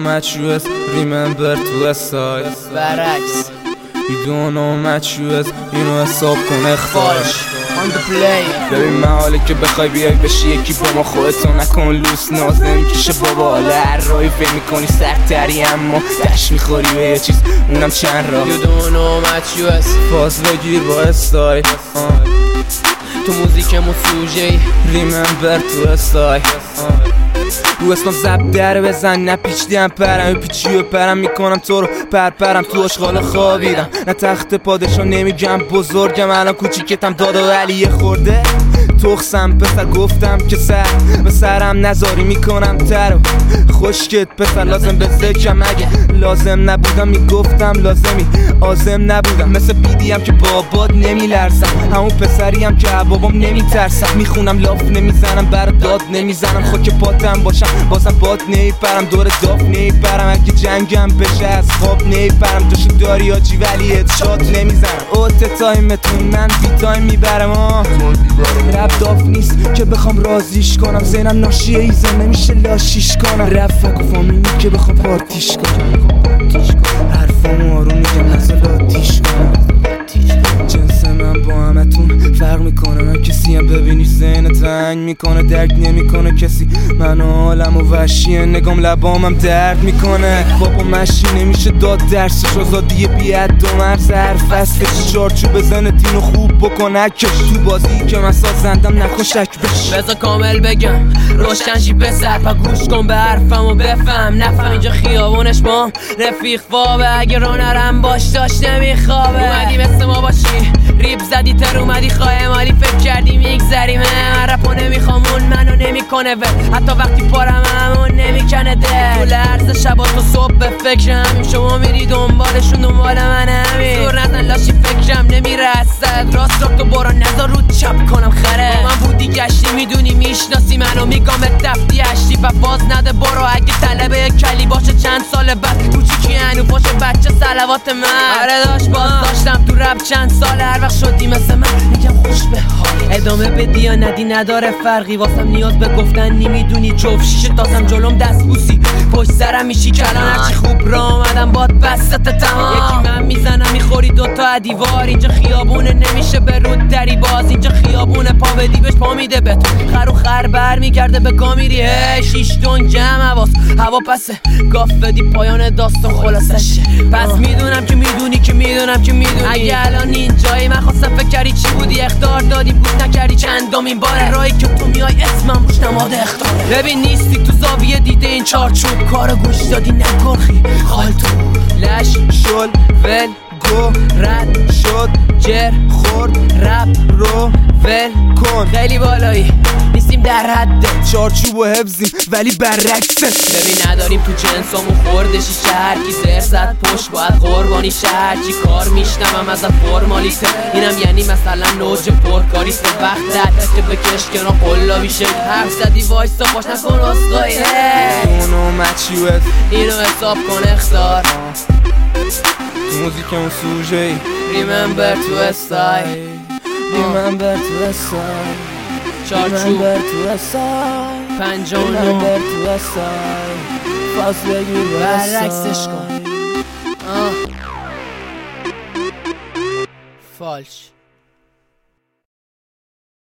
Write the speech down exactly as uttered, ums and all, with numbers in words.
much you is, remember to aside برعکس You don't know much you is, you know حساب کن اختارش On the play ببین محاله که بخوای بیای بشی یکی با ما خودتو نکن لوس ناز نمیکشه بابا حالا هر راهی فکر میکنی سختری اما دشت میخوری به یه چیز اونم چند راه You don't know much you is فاز بگیر با استایل تو موزیکمون سوژه‌ای Remember to aside رو اسمم زب در بزن نپیچدیم پرم پیچی و پرم میکنم تو رو پر پرم تو اشغال خوابیدم نه تخت پادشا نمیگم بزرگم الان کوچیکتم دادا علی خورده تخسم پسر گفتم که سر به سرم نزاری میکنم تر خشکت پسر لازم به ذکرم اگه لازم نبودم میگفتم لازمی آزم نبودم مثل بیدیم که بابات نمیلرزم همون پسریم که بابام نمیترسم میخونم لاف نمیزنم برا داد نمیزنم خاک پاتم باشم بازم باد نیپرم دور داف نیپرم اگه جنگم بشه از خواب نیپرم دوشی داری آجی ولی ادشات نمیزنم اوت تایمتون من بی تایم میبرم رب داف نیست که بخوام رازیش کنم ذهنم ناشیه ایزه نمیشه لاشیش کنم رفت و فامیلی که بخوام پارتیش کنم حرفامو آروم میگم نزل آتیش کنم جنس من با همتون فرق میکنه من کسی هم ببینی ذهن تنگ میکنه درک نمیکنه کسی من حالم و وحشیه نگام لبامم درد میکنه بابا مشی نمیشه داد درسش آزادی بیاد دو مرز هر فصلش چارچوب بزنه تینو خوب بکنه کش تو بازی که من سازندم نکن شک بش بذار کامل بگم روشن شی بسر پا گوش کن به حرفم و بفهم نفهم اینجا خیابونش ما رفیق فابه اگه رو نرم باش داشت نمیخوابه اومدی مثل ما باشی ریب زدی تر اومدی خواهی مالی فکر کردی میگذری من رپا نمیخوامون منو نمیکنه و حتی وقتی پارم همون نمیکنه ده طول عرض شبا تو صبح به فکر همین شما میری دنبالشون دنبال من همین زور نزن لاشی فکرم نمیرسد راست را تو برا نزار رو چپ کنم خره من بودی گشتی میدونی میشناسی منو میگم تفتی هشتی و باز نده برو اگه طلبه کلی باشه چند سال بعد کوچیکی هنو باشه بچه صلوات من آره داشت باز داشتم تو رپ چند سال هر وقت شدی مثل من میگم خوش به حال ادامه بدی یا ندی نداره فرقی واسم نیاز به گفتن نمیدونی جوف شیشه تازم جلوم دست بوسی پشت سرم میشی کلان هرچی خوب را آمدم باد بستت تمام یکی من میزنم میخوری دوتا دیوار اینجا خیابونه نمیشه به رود دری باز اینجا خیابونه پا بدی بهش پا میده به تو خر و خر بر میگرده به گا میری هی شیش دون جمع حواس هوا پسه گاف بدی پایان داستان خلاصشه پس میدونم که میدونی که میدونم که میدونی اگه الان اینجایی من خواستم فکر کردی چی بودی اختار دادی بود نکردی چندمین باره راهی که تو میای اسمم روش نماده اختار ببین نیستی تو زاویه دیده این چارچوب کارو گوش دادی نگرخی خال تو لش شل ول گو رد شد جر خورد رپ رو ول کن خیلی بالایی نیستیم در حد چارچوب و حفظیم ولی برعکسه ببین نداریم تو جنسامون خوردشی شهر کی زر زد پشت باید قربانی شهر چی کار میشنم از فرمالیته اینم یعنی مثلا نوج پرکاریست وقت دست که بکش کنار قلابی شکل حرف زدی وایستا باش نکن رستایی اونو مچیوت اینو حساب کن اختار موزیکمون سوژه‌ای Remember to aside Remember to aside چارچوب Remember to aside پنجاه و Remember نه to aside فاز بگیر برعکسش کن آه. فالش